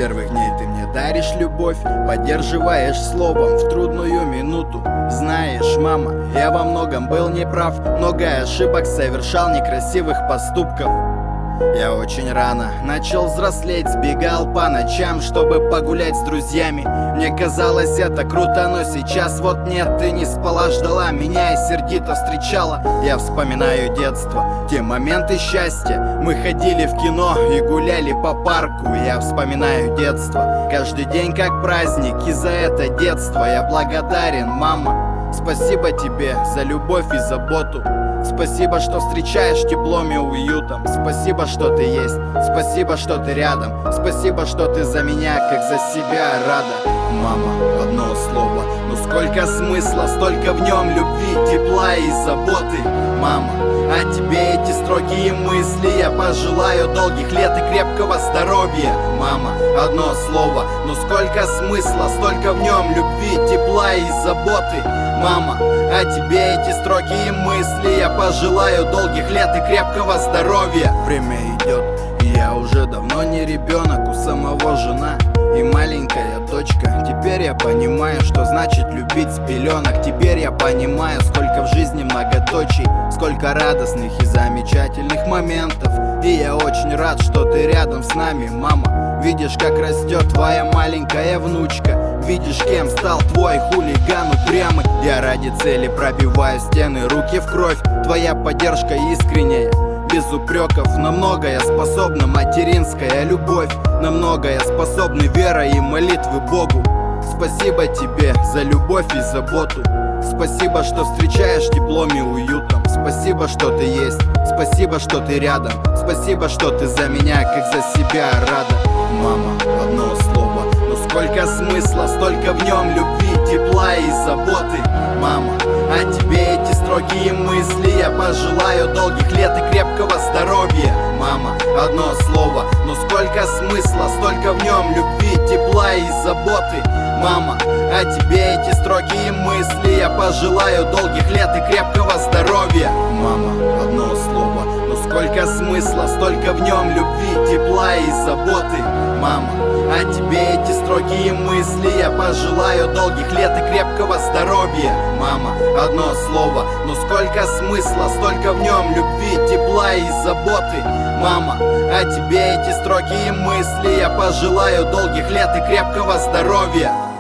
первых дней ты мне даришь любовь, поддерживаешь словом в трудную минуту. Знаешь, мама, я во многом был неправ, много ошибок совершал, некрасивых поступков. Я очень рано начал взрослеть, сбегал по ночам, чтобы погулять с друзьями. Мне казалось это круто, но сейчас вот нет. Ты не спала, ждала меня и сердито встречала. Я вспоминаю детство, те моменты счастья. Мы ходили в кино и гуляли по парку. Я вспоминаю детство, каждый день как праздник. И за это детство я благодарен, мама. Спасибо тебе за любовь и заботу. Спасибо, что встречаешь теплом и уютом. Спасибо, что ты есть. Спасибо, что ты рядом. Спасибо, что ты за меня, как за себя рада. Мама, одно слово, но сколько смысла, столько в нем любви, тепла и заботы. Мама, а тебе эти строгие мысли я пожелаю долгих лет и крепкого здоровья. Мама, одно слово, но сколько смысла, столько в нем любви, тепла и заботы. Мама, а тебе эти строгие мысли я пожелаю долгих лет и крепкого здоровья. Время идет, и я уже давно не ребенок, у самого жена и маленькая дочка. Теперь я понимаю, что значит любить с пеленок. Теперь я понимаю, сколько в жизни многоточий, сколько радостных и замечательных моментов. И я очень рад, что ты рядом с нами, мама. Видишь, как растет твоя маленькая внучка. Видишь, кем стал твой хулиган упрямый. Я ради цели пробиваю стены, руки в кровь. Твоя поддержка искренняя, без упреков. На многое способна материнская любовь. На многое способны вера и молитвы Богу. Спасибо тебе за любовь и заботу. Спасибо, что встречаешь теплом и уютом. Спасибо, что ты есть. Спасибо, что ты рядом. Спасибо, что ты за меня, как за себя рада. Мама, одно слово, но сколько смысла, столько в нем любви, тепла и заботы. Мама, а тебе эти строгие мысли я пожелаю долгих лет и крепкого здоровья. Мама, одно слово, но сколько смысла, столько в нем любви, тепла и заботы. Мама, а тебе эти строгие мысли я пожелаю долгих лет и крепкого здоровья. Мама, одно слово, но сколько смысла, столько в нем любви, тепла и заботы. Мама, а тебе эти строгие мысли я пожелаю долгих лет и крепкого здоровья. Мама, одно слово, но сколько смысла, столько в нем любви, тепла и заботы. Мама, а тебе эти строгие мысли я пожелаю долгих лет и крепкого здоровья.